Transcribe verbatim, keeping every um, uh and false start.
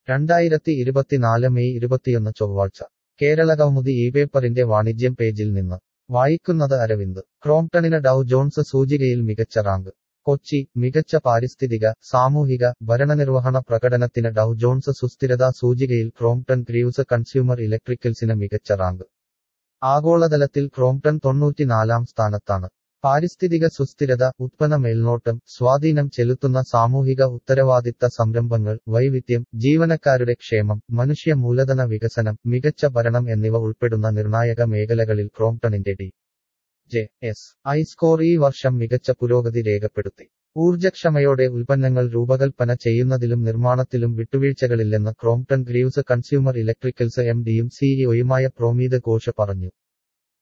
രണ്ടായിരത്തി ഇരുപത്തിനാല് മെയ് ഇരുപത്തിയൊന്ന് ചൊവ്വാഴ്ച കേരളകൗമുദി ഈ പേപ്പറിന്റെ വാണിജ്യം പേജിൽ നിന്ന് വായിക്കുന്നത് അരവിന്ദ് ക്രോംപ്ടണിന് ഡൗ ജോൺസ് സൂചികയിൽ മികച്ച റാങ്ക് കൊച്ചി മികച്ച പാരിസ്ഥിതിക സാമൂഹിക ഭരണനിർവഹണ പ്രകടനത്തിന് ഡൗ ജോൺസ് സുസ്ഥിരതാ സൂചികയിൽ ക്രോംപ്ടൺ ഗ്രീവ്സ് കൺസ്യൂമർ ഇലക്ട്രിക്കൽസിന് മികച്ച റാങ്ക് ആഗോളതലത്തിൽ ക്രോംപ്ടൺ തൊണ്ണൂറ്റിനാലാം സ്ഥാനത്താണ് പാരിസ്ഥിതിക സുസ്ഥിരത ഉത്പന്ന മേൽനോട്ടം സ്വാധീനം ചെലുത്തുന്ന സാമൂഹിക ഉത്തരവാദിത്ത സംരംഭങ്ങൾ വൈവിധ്യം ജീവനക്കാരുടെ ക്ഷേമം മനുഷ്യ മൂലധന വികസനം മികച്ച ഭരണം എന്നിവ ഉൾപ്പെടുന്ന നിർണായക മേഖലകളിൽ ക്രോംപ്ടണിന്റെ D J S I score ഈ വർഷം മികച്ച പുരോഗതി രേഖപ്പെടുത്തി ഊർജ്ജക്ഷമയോടെ ഉൽപ്പന്നങ്ങൾ രൂപകൽപ്പന ചെയ്യുന്നതിലും നിർമ്മാണത്തിലും വിട്ടുവീഴ്ചകളില്ലെന്ന് Crompton Greaves consumer electricals M ഡിയും സിഇഒയുമായ പ്രോമീത് ഘോഷ് പറഞ്ഞു.